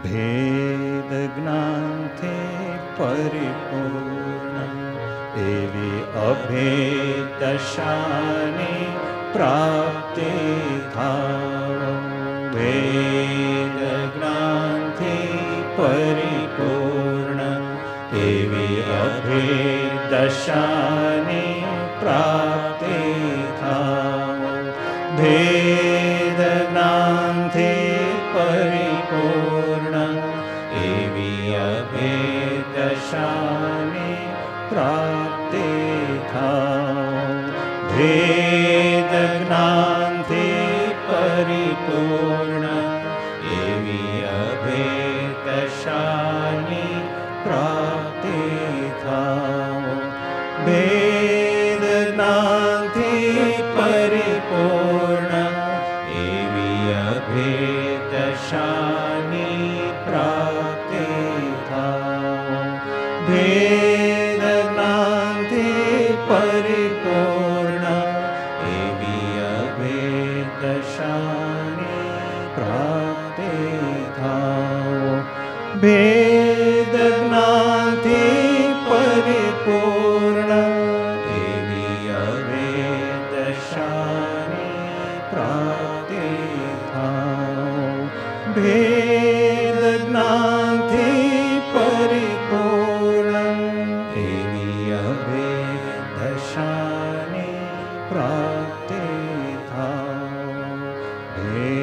भेद ज्ञानथे परिपूर्ण एवी अभेद दशाने प्राप्ति थाव भेद ज्ञानथे परिपूर्ण एवी अभेद दशाने प्राप्ति थाव भेद ज्ञानथे परिपूर्ण एवी अभेद दशाने प्राप्ति थाव भेद ज्ञानथे परिपूर्ण एवी अभेद दशाने प्राप्ति थाव भेद ज्ञानथे परिपूर्ण एवी अभेद दशाने प्राप्ति थाव भेद ज्ञानथे परिपूर्ण एवी अभेद दशाने प्राप्ति थाव भेद ज्ञानथे परिपूर्ण एवी अभेद दशाने प्राप्ति थाव भेद ज्ञानथे परिपूर्ण एवी अभेद दशाने प्राप्ति थाव